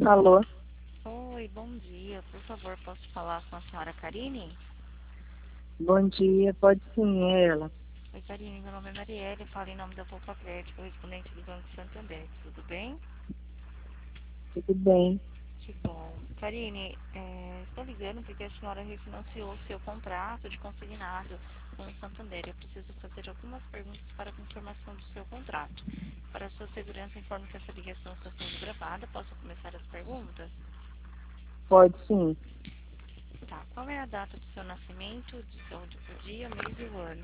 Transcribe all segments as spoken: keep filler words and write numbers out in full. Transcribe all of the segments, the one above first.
Alô? Oi, bom dia. Por favor, posso falar com a senhora Karine? Bom dia, pode sim, é ela. Oi, Karine, meu nome é Marielle, falo em nome da Poupa Crédito, correspondente do Banco Santander. Tudo bem? Tudo bem? Que bom. Karine, é, estou ligando porque a senhora refinanciou seu contrato de consignado com o Santander. Eu preciso fazer algumas perguntas para a confirmação do seu contrato. Para a sua segurança, informo que essa ligação está sendo gravada. Posso começar as perguntas? Pode sim. Tá. Qual é a data do seu nascimento, o dia, o mês e o ano?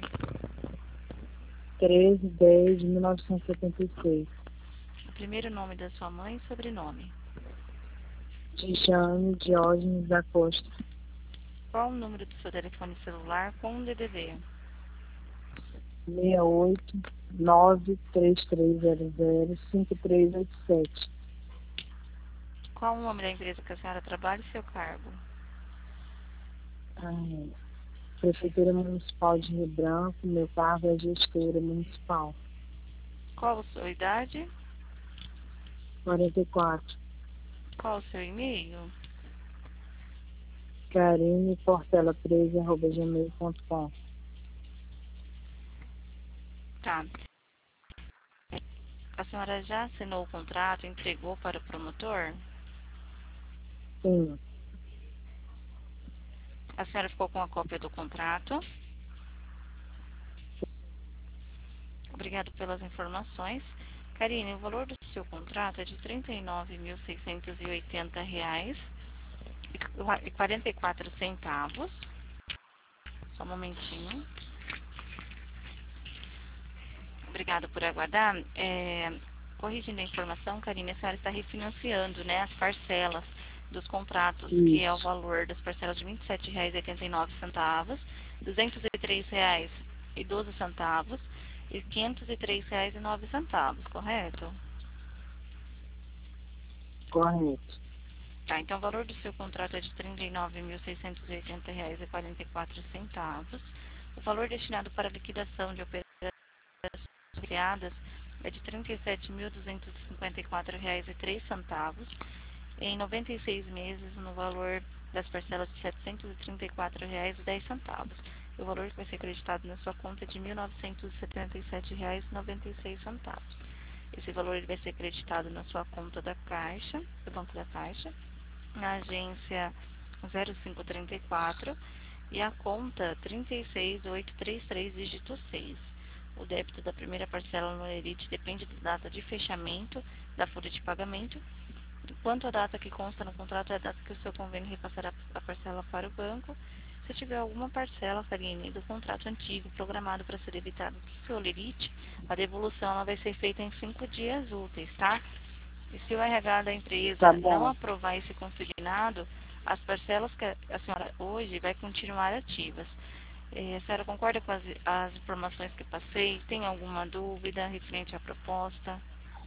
treze de dez de mil novecentos e setenta e seis. O primeiro nome da sua mãe e sobrenome. Dijane Diógenes da Costa. Qual o número do seu telefone celular com o D D D? seis oito nove três três zero zero cinco três oito sete. Qual o nome da empresa que a senhora trabalha e seu cargo? Ai, Prefeitura Municipal de Rio Branco, meu cargo é gestora municipal. Qual a sua idade? quarenta e quatro. Qual o seu e-mail? Karine Portela treze arroba gmail ponto com. Tá. A senhora já assinou o contrato e entregou para o promotor? Sim, A senhora ficou com a cópia do contrato? Obrigado pelas informações. Karine, o valor do seu contrato é de trinta e nove mil seiscentos e oitenta reais e quarenta e quatro centavos. Só um momentinho. Obrigada por aguardar. É, corrigindo a informação, Karine, a senhora está refinanciando, né, as parcelas dos contratos, que é o isso, valor das parcelas de vinte e sete reais e oitenta e nove centavos, duzentos e três reais e doze centavos e quinhentos e três reais e nove centavos, correto? correto. Tá, então o valor do seu contrato é de trinta e nove mil seiscentos e oitenta reais e quarenta e quatro centavos. O valor destinado para liquidação de operações criadas é de trinta e sete mil duzentos e cinquenta e quatro reais e três centavos, em noventa e seis meses no valor das parcelas de setecentos e trinta e quatro reais e dez centavos. O valor que vai ser acreditado na sua conta é de mil novecentos e setenta e sete reais e noventa e seis centavos. Esse valor ele vai ser acreditado na sua conta da Caixa, do Banco da Caixa, na agência zero cinco trinta e quatro e a conta trinta e seis mil oitocentos e trinta e três, dígito seis. O débito da primeira parcela no Lerite depende da data de fechamento da folha de pagamento. Quanto à data que consta no contrato, é a data que o seu convênio repassará a parcela para o banco. Se tiver alguma parcela, Karine, do contrato antigo programado para ser debitado do seu Lerite, a devolução ela vai ser feita em cinco dias úteis, tá? E se o R H da Tá empresa não bom. aprovar esse consignado, as parcelas que a senhora hoje vai continuar ativas. Eh, a senhora concorda com as, as informações que passei? Tem alguma dúvida referente à proposta?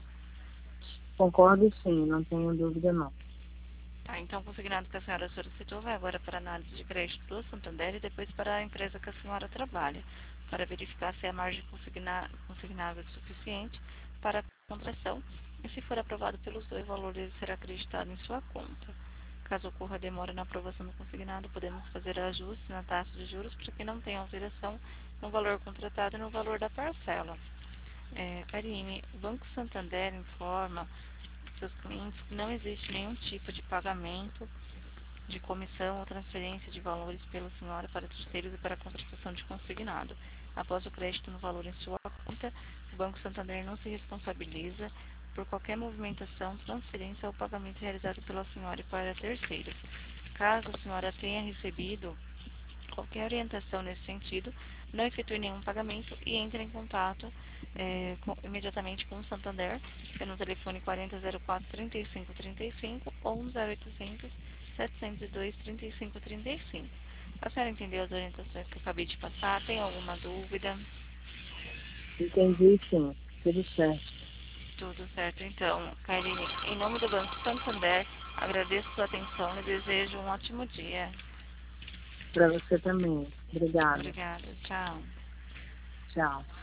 Concordo sim, não tenho dúvida não. Tá, então o consignado que a senhora solicitou vai agora para a análise de crédito do Santander e depois para a empresa que a senhora trabalha, para verificar se a margem consigna, consignável é suficiente para a contração e se for aprovado pelos dois, o valor dele será acreditado em sua conta. Caso ocorra demora na aprovação do consignado, podemos fazer ajustes na taxa de juros para que não tenha alteração no valor contratado e no valor da parcela. É, Karine, o Banco Santander informa seus clientes que não existe nenhum tipo de pagamento de comissão ou transferência de valores pela senhora para terceiros e para a contratação de consignado. Após o crédito no valor em sua conta, o Banco Santander não se responsabiliza por qualquer movimentação, transferência ou pagamento realizado pela senhora e para terceiros. Caso a senhora tenha recebido qualquer orientação nesse sentido, não efetue nenhum pagamento e entre em contato é, com, imediatamente com o Santander, pelo telefone quarenta zero quatro trinta e cinco trinta e cinco ou no zero oitocentos setecentos e dois trinta e cinco trinta e cinco. A senhora entendeu as orientações que eu acabei de passar? Tem alguma dúvida? Entendi sim, tudo certo. Tudo certo, então. Karine, em nome do Banco Santander, agradeço sua atenção e desejo um ótimo dia. Para você também. Obrigada. Obrigada. Tchau. Tchau.